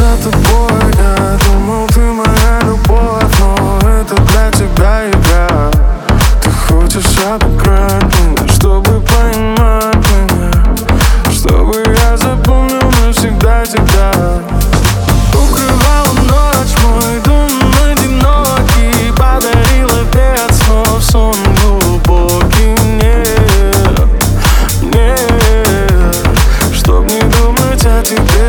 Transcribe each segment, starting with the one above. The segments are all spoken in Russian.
за тобой. Я думал, ты моя любовь, но это для тебя игра. Ты хочешь обыграть меня, чтобы поймать меня, чтобы я запомнил навсегда тебя. Укрывала ночь мой дом одинокий, подарила пять снов, сон глубокий. Мне, чтоб не думать о тебе.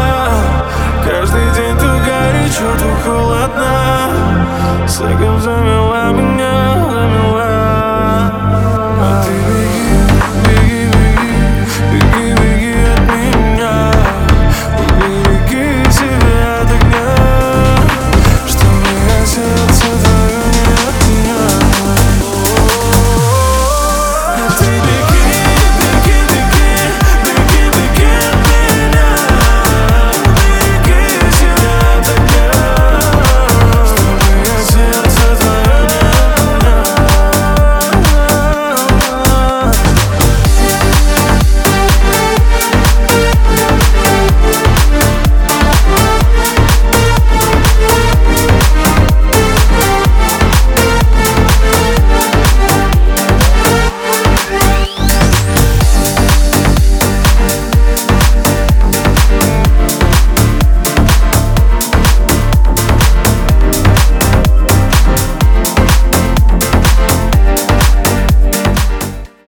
Каждый день то горячо, то холодно. С